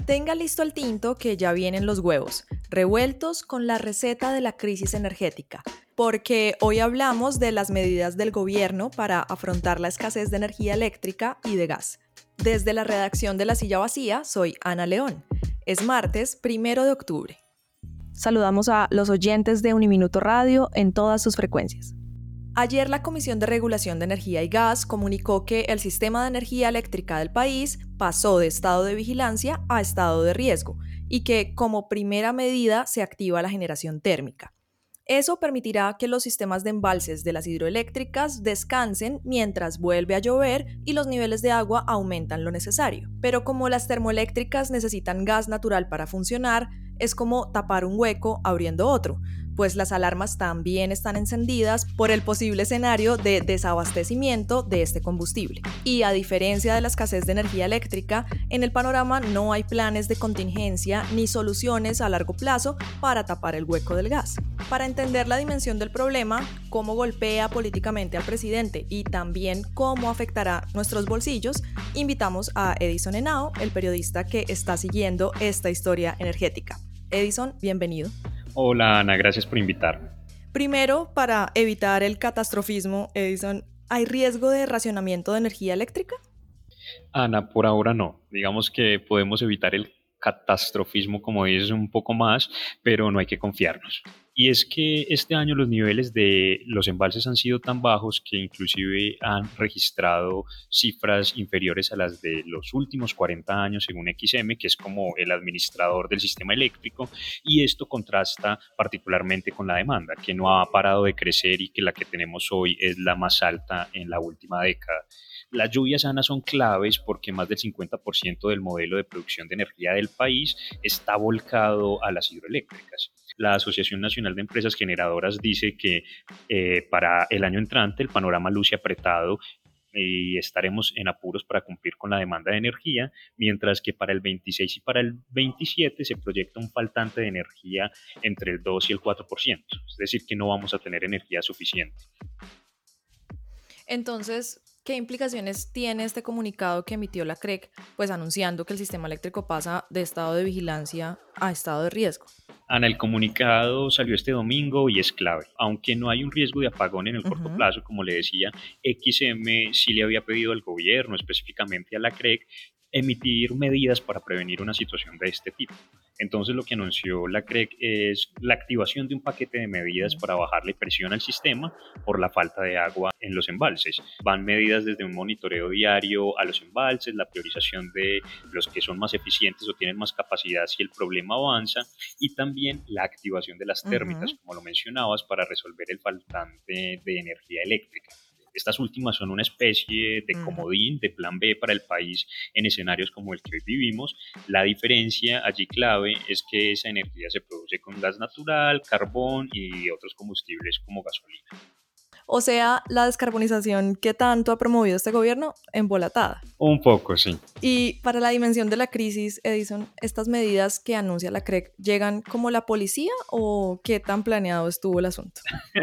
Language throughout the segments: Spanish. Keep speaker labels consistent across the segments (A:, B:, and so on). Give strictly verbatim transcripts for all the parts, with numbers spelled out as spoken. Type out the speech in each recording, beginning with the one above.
A: Tenga listo el tinto que ya vienen los huevos, revueltos con la receta de la crisis energética, porque hoy hablamos de las medidas del gobierno para afrontar la escasez de energía eléctrica y de gas. Desde la redacción de La Silla Vacía, soy Ana León. Es martes, primero de octubre. Saludamos a los oyentes de Uniminuto Radio en todas sus frecuencias. Ayer la Comisión de Regulación de Energía y Gas comunicó que el sistema de energía eléctrica del país pasó de estado de vigilancia a estado de riesgo y que como primera medida se activa la generación térmica. Eso permitirá que los sistemas de embalses de las hidroeléctricas descansen mientras vuelve a llover y los niveles de agua aumentan lo necesario. Pero como las termoeléctricas necesitan gas natural para funcionar, es como tapar un hueco abriendo otro, pues las alarmas también están encendidas por el posible escenario de desabastecimiento de este combustible. Y a diferencia de la escasez de energía eléctrica, en el panorama no hay planes de contingencia ni soluciones a largo plazo para tapar el hueco del gas. Para entender la dimensión del problema, cómo golpea políticamente al presidente y también cómo afectará nuestros bolsillos, invitamos a Edison Henao, el periodista que está siguiendo esta historia energética. Edison, bienvenido.
B: Hola Ana, gracias por invitarme.
A: Primero, para evitar el catastrofismo, Edison, ¿hay riesgo de racionamiento de energía eléctrica?
B: Ana, por ahora no. Digamos que podemos evitar el catastrofismo, como dices, un poco más, pero no hay que confiarnos. Y es que este año los niveles de los embalses han sido tan bajos que inclusive han registrado cifras inferiores a las de los últimos cuarenta años según X M, que es como el administrador del sistema eléctrico, y esto contrasta particularmente con la demanda, que no ha parado de crecer y que la que tenemos hoy es la más alta en la última década. Las lluvias sanas son claves porque más del cincuenta por ciento del modelo de producción de energía del país está volcado a las hidroeléctricas. La Asociación Nacional de Empresas Generadoras dice que eh, para el año entrante el panorama luce apretado y estaremos en apuros para cumplir con la demanda de energía, mientras que para el veintiséis y para el veintisiete se proyecta un faltante de energía entre el dos y el cuatro por ciento, es decir, que no vamos a tener energía suficiente.
A: Entonces, ¿qué implicaciones tiene este comunicado que emitió la C R E C, pues anunciando que el sistema eléctrico pasa de estado de vigilancia a estado de riesgo?
B: Ana, el comunicado salió este domingo y es clave. Aunque no hay un riesgo de apagón en el corto uh-huh. plazo, como le decía, X M sí le había pedido al gobierno, específicamente a la C R E C, emitir medidas para prevenir una situación de este tipo. Entonces lo que anunció la C R E C es la activación de un paquete de medidas para bajarle presión al sistema por la falta de agua en los embalses. Van medidas desde un monitoreo diario a los embalses, la priorización de los que son más eficientes o tienen más capacidad si el problema avanza, y también la activación de las térmicas, uh-huh. como lo mencionabas, para resolver el faltante de energía eléctrica. Estas últimas son una especie de comodín, de plan B para el país en escenarios como el que hoy vivimos. La diferencia allí clave es que esa energía se produce con gas natural, carbón y otros combustibles como gasolina.
A: O sea, la descarbonización que tanto ha promovido este gobierno, embolatada.
B: Un poco, sí.
A: Y para la dimensión de la crisis, Edison, ¿estas medidas que anuncia la C R E C llegan como la policía o qué tan planeado estuvo el asunto?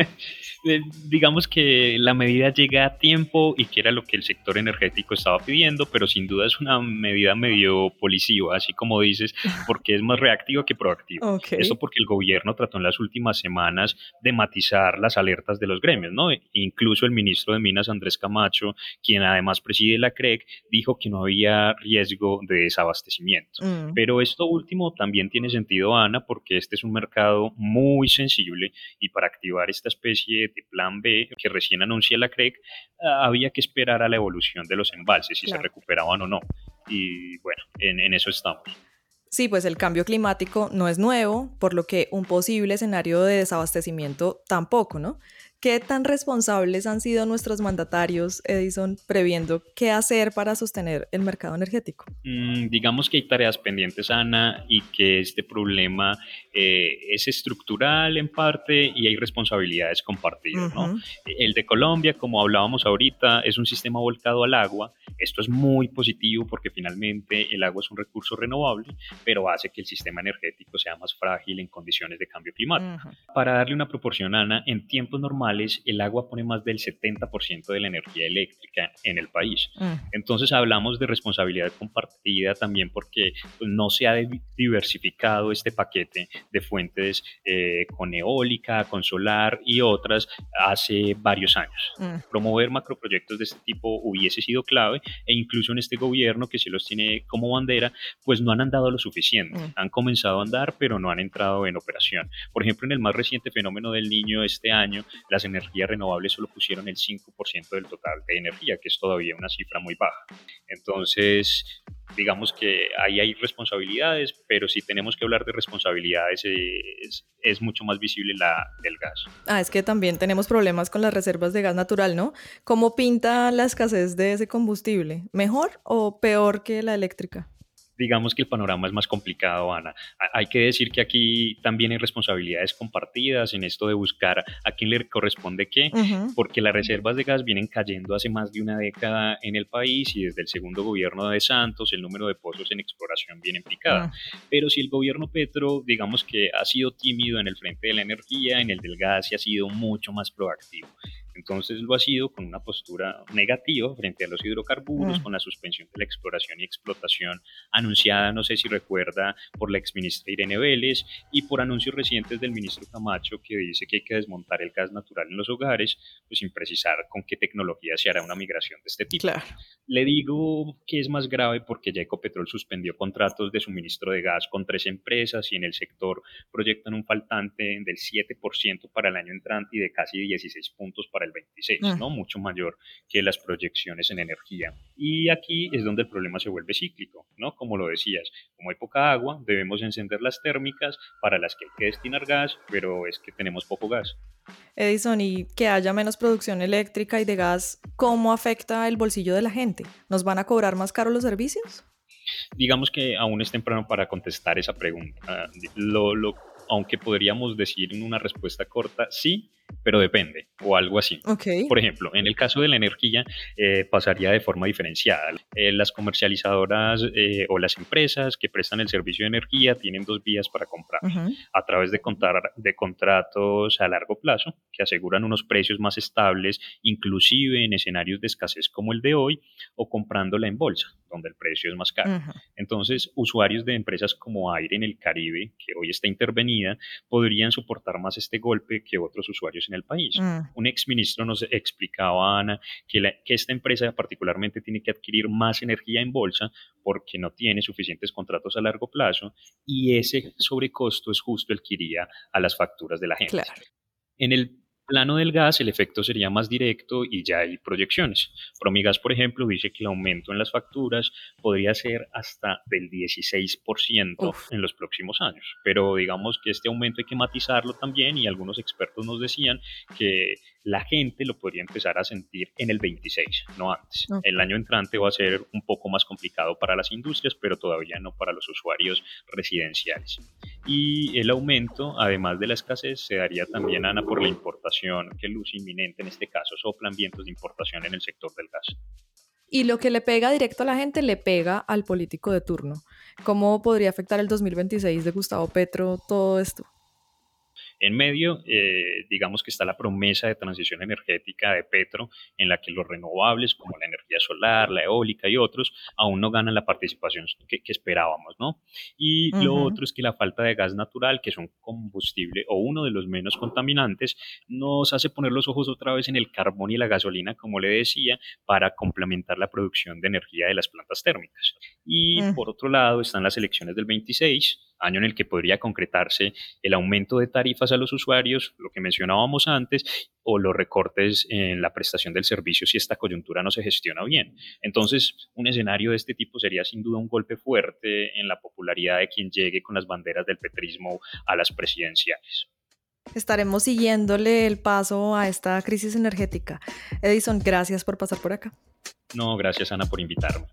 B: Digamos que la medida llega a tiempo y que era lo que el sector energético estaba pidiendo, pero sin duda es una medida medio policiva, así como dices, porque es más reactiva que proactiva.
A: Okay.
B: Esto porque el gobierno trató en las últimas semanas de matizar las alertas de los gremios, ¿no? Incluso el ministro de Minas, Andrés Camacho, quien además preside la C R E C, dijo que no había riesgo de desabastecimiento. Mm. Pero esto último también tiene sentido, Ana, porque este es un mercado muy sensible y para activar esta especie de plan B que recién anuncia la C R E C, había que esperar a la evolución de los embalses, si claro. se recuperaban o no. Y bueno, en, en eso estamos.
A: Sí, pues el cambio climático no es nuevo, por lo que un posible escenario de desabastecimiento tampoco, ¿no? ¿Qué tan responsables han sido nuestros mandatarios, Edison, previendo qué hacer para sostener el mercado energético?
B: Mm, digamos que hay tareas pendientes, Ana, y que este problema eh, es estructural en parte y hay responsabilidades compartidas, uh-huh. ¿no? El de Colombia, como hablábamos ahorita, es un sistema volcado al agua. Esto es muy positivo porque finalmente el agua es un recurso renovable, pero hace que el sistema energético sea más frágil en condiciones de cambio climático. Uh-huh. Para darle una proporción, Ana, en tiempos normales anuales, el agua pone más del setenta por ciento de la energía eléctrica en el país.
A: Mm.
B: Entonces hablamos de responsabilidad compartida también porque pues, no se ha diversificado este paquete de fuentes eh, con eólica, con solar y otras hace varios años.
A: Mm.
B: Promover macroproyectos de este tipo hubiese sido clave e incluso en este gobierno que se los tiene como bandera, pues no han andado lo suficiente.
A: Mm.
B: Han comenzado a andar, pero no han entrado en operación. Por ejemplo, en el más reciente fenómeno del Niño este año, las energías renovables solo pusieron el cinco por ciento del total de energía, que es todavía una cifra muy baja. Entonces, digamos que ahí hay responsabilidades, pero si tenemos que hablar de responsabilidades es, es mucho más visible la del gas.
A: Ah, es que también tenemos problemas con las reservas de gas natural, ¿no? ¿Cómo pinta la escasez de ese combustible? ¿Mejor o peor que la eléctrica?
B: Digamos que el panorama es más complicado, Ana. Hay que decir que aquí también hay responsabilidades compartidas en esto de buscar a quién le corresponde qué,
A: Uh-huh.
B: porque las reservas de gas vienen cayendo hace más de una década en el país y desde el segundo gobierno de Santos el número de pozos en exploración viene en picada.
A: Uh-huh.
B: Pero si el gobierno Petro, digamos que ha sido tímido en el frente de la energía, en el del gas sí ha sido mucho más proactivo. Entonces lo ha sido con una postura negativa frente a los hidrocarburos,
A: Mm.
B: con la suspensión de la exploración y explotación anunciada, no sé si recuerda, por la exministra Irene Vélez y por anuncios recientes del ministro Camacho que dice que hay que desmontar el gas natural en los hogares, pues sin precisar con qué tecnología se hará una migración de este tipo.
A: Claro.
B: Le digo que es más grave porque ya Ecopetrol suspendió contratos de suministro de gas con tres empresas y en el sector proyectan un faltante del siete por ciento para el año entrante y de casi dieciséis puntos para el veintiséis,
A: Mm.
B: ¿no? Mucho mayor que las proyecciones en energía. Y aquí es donde el problema se vuelve cíclico, ¿no? Como lo decías, como hay poca agua, debemos encender las térmicas para las que hay que destinar gas, pero es que tenemos poco gas.
A: Edison, y que haya menos producción eléctrica y de gas, ¿cómo afecta el bolsillo de la gente? ¿Nos van a cobrar más caro los servicios?
B: Digamos que aún es temprano para contestar esa pregunta. Lo, lo, aunque podríamos decir en una respuesta corta, sí, pero depende, o algo así.
A: Ok.
B: Por ejemplo, en el caso de la energía, eh, pasaría de forma diferenciada. Eh, las comercializadoras eh, o las empresas que prestan el servicio de energía tienen dos vías para comprar.
A: Uh-huh.
B: A través de, contar, de contratos a largo plazo, que aseguran unos precios más estables, inclusive en escenarios de escasez como el de hoy, o comprándola en bolsa, donde el precio es más caro.
A: Uh-huh.
B: Entonces, usuarios de empresas como Aire en el Caribe, que hoy está intervenida, podrían soportar más este golpe que otros usuarios en el país.
A: Uh-huh.
B: Un exministro nos explicaba, Ana, que, la, que esta empresa particularmente tiene que adquirir más energía en bolsa porque no tiene suficientes contratos a largo plazo y ese sobrecosto es justo el que iría a las facturas de la gente.
A: Claro.
B: En el plano del gas, el efecto sería más directo y ya hay proyecciones. Promigas, por ejemplo, dice que el aumento en las facturas podría ser hasta del dieciséis por ciento
A: Uf.
B: en los próximos años. Pero digamos que este aumento hay que matizarlo también y algunos expertos nos decían que la gente lo podría empezar a sentir en el veintiséis, no antes.
A: Okay.
B: El año entrante va a ser un poco más complicado para las industrias, pero todavía no para los usuarios residenciales. Y el aumento, además de la escasez, se daría también, Ana, por la importación, que luce inminente en este caso, soplan vientos de importación en el sector del gas.
A: Y lo que le pega directo a la gente, le pega al político de turno. ¿Cómo podría afectar el dos mil veintiséis de Gustavo Petro todo esto?
B: En medio, eh, digamos que está la promesa de transición energética de Petro, en la que los renovables, como la energía solar, la eólica y otros, aún no ganan la participación que, que esperábamos, ¿no? Y uh-huh. Lo otro es que la falta de gas natural, que es un combustible o uno de los menos contaminantes, nos hace poner los ojos otra vez en el carbón y la gasolina, como le decía, para complementar la producción de energía de las plantas térmicas. Y uh-huh. Por otro lado están las elecciones del veintiséis, año en el que podría concretarse el aumento de tarifas a los usuarios, lo que mencionábamos antes, o los recortes en la prestación del servicio si esta coyuntura no se gestiona bien. Entonces, un escenario de este tipo sería sin duda un golpe fuerte en la popularidad de quien llegue con las banderas del petrismo a las presidenciales.
A: Estaremos siguiéndole el paso a esta crisis energética. Edison, gracias por pasar por acá.
B: No, gracias, Ana, por invitarme.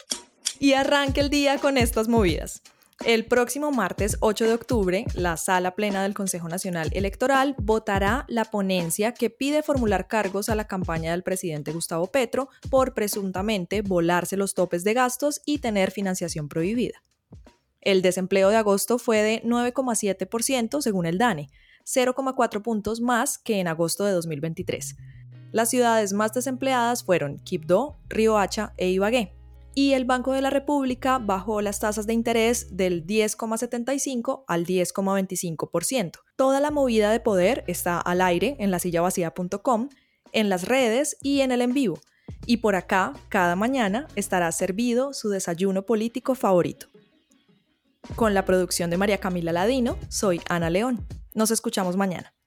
A: Y arranque el día con estas movidas. El próximo martes ocho de octubre, la Sala Plena del Consejo Nacional Electoral votará la ponencia que pide formular cargos a la campaña del presidente Gustavo Petro por presuntamente volarse los topes de gastos y tener financiación prohibida. El desempleo de agosto fue de nueve coma siete por ciento según el DANE, cero coma cuatro puntos más que en agosto de dos mil veintitrés. Las ciudades más desempleadas fueron Quibdó, Riohacha e Ibagué. Y el Banco de la República bajó las tasas de interés del diez coma setenta y cinco al diez coma veinticinco por ciento. Toda la movida de poder está al aire en la silla vacía punto com, en las redes y en el en vivo. Y por acá, cada mañana, estará servido su desayuno político favorito. Con la producción de María Camila Ladino, soy Ana León. Nos escuchamos mañana.